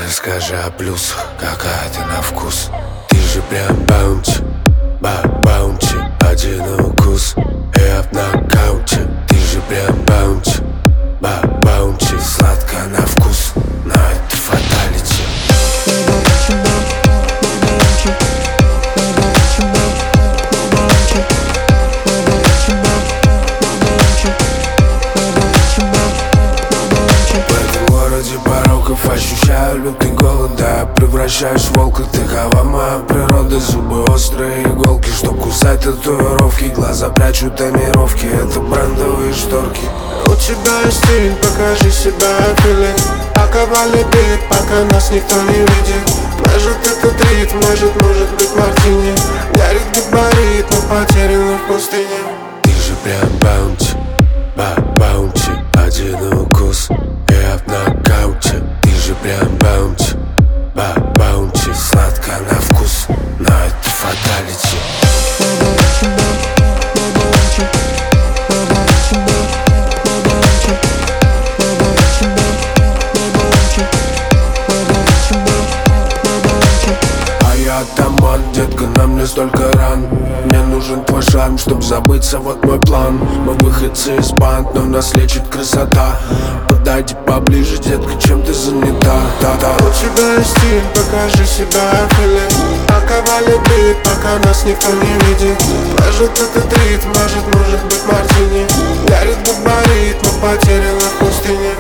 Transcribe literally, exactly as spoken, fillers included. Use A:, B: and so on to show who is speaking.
A: Расскажи о плюсах, какая ты на вкус. Ты же прям баунти, ба-баунти. Один укус, и я в нокауте. Ты же прям баунти, ба-баунти. Сладко на вкус, но это фаталити. Пороков ощущаю лютый голод, да я превращаюсь в волка. Такова моя природа, зубы острые иголки, чтоб кусать татуировки. Глаза прячут тонировки, это брендовые шторки.
B: У тебя есть стиль, покажи себя, филин. Оковали бит, пока нас никто не видит. Может это трит, может, может быть мартини. Горит габарит, но потерян в пустыне.
A: Ты же прям баунти, ба-баунти. Один укус, и я в нокауте. Ты же прям баунти, ба-баунти. Сладко на вкус, но это фаталити. А я атаман, детка, на мне столько ран. Мне нужен твой шарм, чтоб забыться, вот мой план. Мы выходцы из банд, но нас лечит красота. Подойди поближе, детка, чем ты занята. Да-да.
B: У тебя есть стиль, покажи себя, филин. Оковали бит, пока нас никто не видит. Может это трит, может, может быть мартини. Горит габарит, но потерян в пустыне.